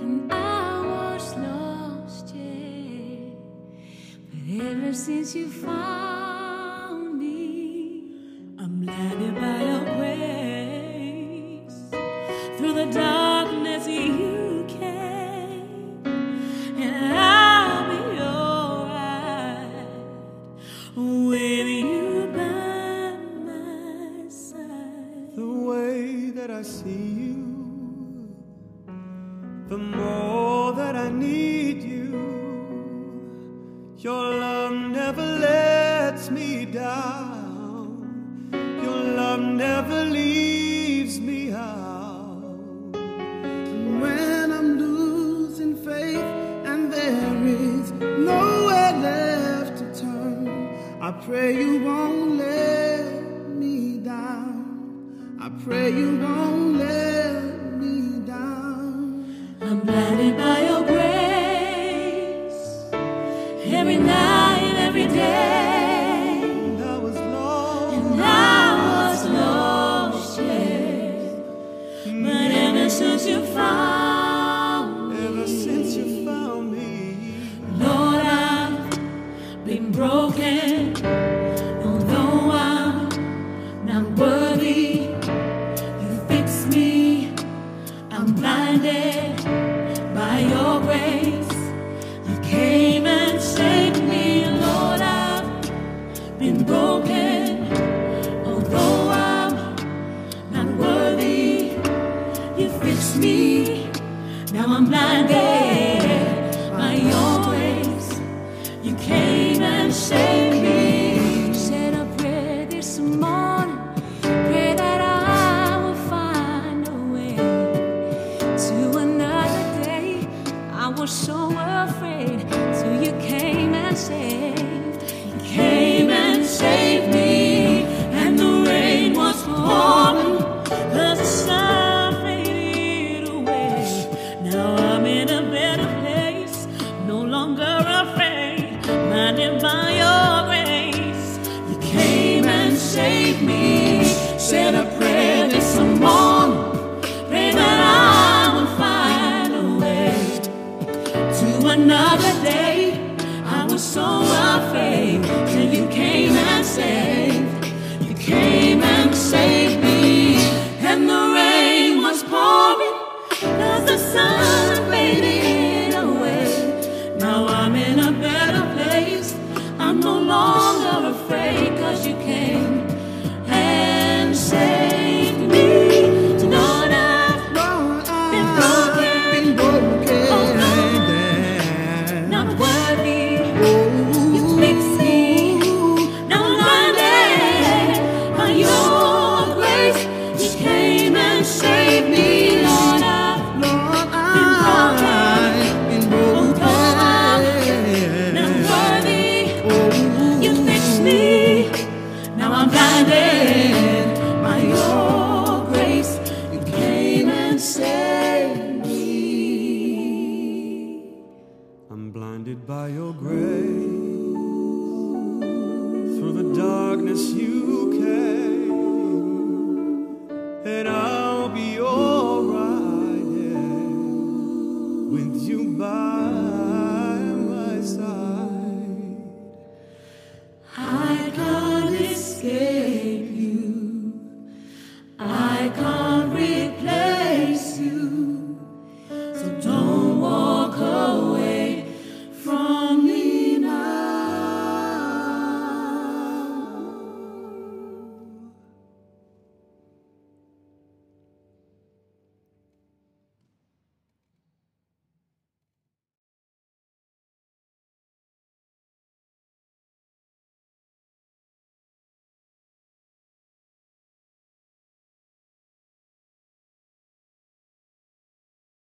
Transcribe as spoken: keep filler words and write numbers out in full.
when I was lost, yeah. But ever since you found me, I'm blinded by your grace. Through the darkness you came, and I'll be alright with you by my side. The way that I see you, the more that I need you. Your love never lets me down. Your love never leaves me out. And when I'm losing faith and there is nowhere left to turn, I pray you won't let me down. I pray you won't let me down. I'm blinded by your grace. Every night, every day, And I was lost, and I was lost, yeah. But ever since you found me, ever since you found me, Lord, I've been broken. Although I'm not worthy, you fix me. I'm blinded by your grace. You came and saved me, Lord. I've been broken. Although I'm not worthy, you fixed me. Now I'm blinded by your grace. You came and saved me. Said a prayer this morning, pray that I will find a way to another day. I was so afraid till you came and saved. You came and saved me, and the rain was pouring, 'cause the sun faded away. Now I'm in a better place, no longer afraid, blinded by your grace. You came and saved me. Said a prayer this morning, pray that I will find a way to another day. I was so afraid till you came and saved. You came and saved me, and the rain was pouring, 'cause the sun faded away. Now I'm in a better place, I'm no longer afraid, 'cause you came and saved me. Lord, I've Lord, been I've broken. been broken. Not worthy, you fix me. Now I'm blinded by your grace. You came and saved me, Lord. I've Lord, been broken. I've been Although I'm not broken. worthy, Oh, you fixed me. Now I'm blinded by your grace. You came and saved me. I'm blinded by your grace. Through the darkness you came, and I'll be alright, yeah, with you by